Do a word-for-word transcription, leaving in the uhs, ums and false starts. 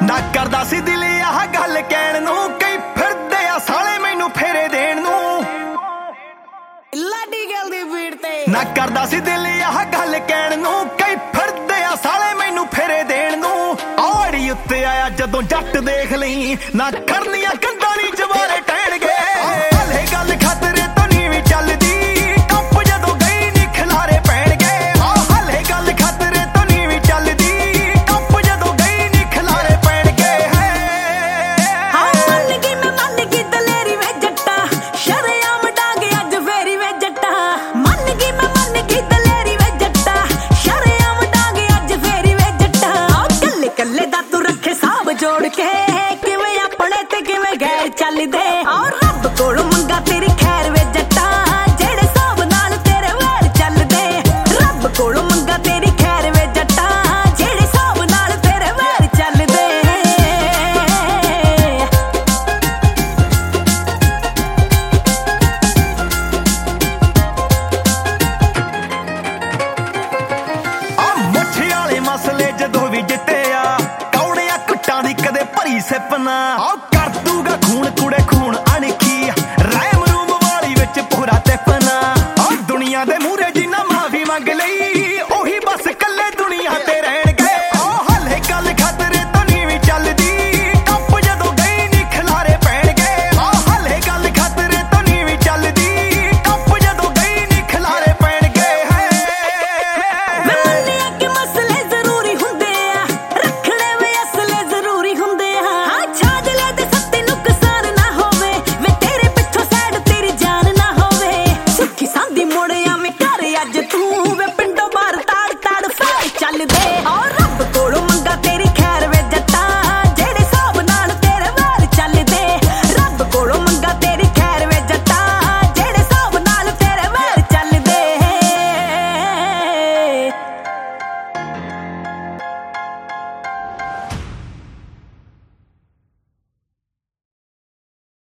ਨਾ ਕਰਦਾ ਸੀ ਦਿਲ ਆਹ ਗੱਲ ਕਹਿਣ ਨੂੰ, ਕਈ ਫਿਰਦੇ ਆ ਸਾਲੇ ਮੈਨੂੰ ਫੇਰੇ ਦੇਣ ਨੂੰ। ਲਾਡੀ ਗੱਲ ਦੀ ਬੀੜ ਤੇ ਨਾ ਕਰਦਾ ਸੀ ਦਿਲ ਆਹ ਗੱਲ ਕਹਿਣ ਨੂੰ, ਕਈ ਫਿਰਦੇ ਆ ਸਾਲੇ ਮੈਨੂੰ ਫੇਰੇ ਦੇਣ ਨੂੰ। ਔੜੀ ਉੱਤੇ ਆਇਆ ਜਦੋਂ ਜੱਟ ਦੇਖ ਲਈ, ਨਾ ਕਰਨੀਆਂ ਕੰਧਾਂ ਨੀ ਜਵਾਰੇ ਟਹਿਣਗੇ। ਹਲੇ ਗੱਲ ਖਤਰੇ ਤੋਂ ਨੀ ਵੀ ਚੱਲਦੀ, ਟੱਪ ਜਦੋਂ ਗਈ ਨੀ ਖਿਲਾਰੇ ਪੈਣਗੇ। ਹਲੇ ਗੱਲ ਖਤਰੇ ਤੋਂ ਨੀ ਵੀ ਚੱਲਦੀ, ਟੱਪ ਜਦੋਂ ਗਈ ਨੀ ਖਿਲਾਰੇ ਪੈਣਗੇ। ਹਾਂ ਮੰਨ ਗਈ ਮੈਂ ਮੰਨ ਗਈ ਦਲੇਰੀ ਵੇ ਜੱਟਾ, ਸ਼ਰੇਆਮ ਡਾਂਗ ਅੱਜ ਫੇਰੀ ਵੇ ਜੱਟਾ। ਮੰਨ ਗਈ ਮੈਂ ਮੰਨ ਗਈ ਦਲੇਰੀ ਵੇ ਜੱਟਾ, ਸ਼ਰੇਆਮ ਡਾਂਗ ਅੱਜ ਫੇਰੀ ਵੇ ਜੱਟਾ। ਕੱਲੇ ਕੱਲੇ ਦਾ ਤੂੰ ਰੱਖੇ ਸਾਬ ਜੋੜ ਕੇ, ਕਿਵੇਂ ਆਪਣੇ ਤੇ ਕਿਵੇਂ ਗੈਰ ਚੱਲਦੇ। ਔਰ ਰੱਬ ਕੋਲੋਂ ਮੰਗਾ ਤੇਰੀ ਖੈਰ ਵੇ ਜੱਟਾ, ਜਿਹੜੇ ਸਾਬ ਨਾਲ ਤੇਰੇ ਵੈਰ ਚੱਲਦੇ। ਰੱਬ ਕੋਲੋਂ ਮੰਗਾ ਤੇਰੀ ਖੈਰ ਵੇ ਜੱਟਾ, ਜਿਹੜੇ ਸਾਬ ਨਾਲ ਤੇਰੇ ਵੈਰ ਚੱਲਦੇ। ਆ ਮੁੱਠ ਵਾਲੇ ਮਸਲੇ ਜਦੋਂ ਵੀ ਜਿੱਤਿਆ, ਕੌੜਿਆਂ ਕੁੱਟਾਂ ਦੀ ਕਦੇ ਭਰੀ ਸਿਪ ਨਾ। ਆ ਕਰ ਦੂਗਾ ਖੂਨ ਕੁੜੇ ਖੂਨ ਅਣਖੀ, ਰੈਮ ਰੂਮ ਵਾਲੀ ਵਿੱਚ ਪੂਰਾ ਤਿਪਨਾ। ਆ ਦੁਨੀਆ ਦੇ ਮੂਹਰੇ ਜਿੰਨਾ ਮਾਫੀ ਮੰਗ ਲਈ,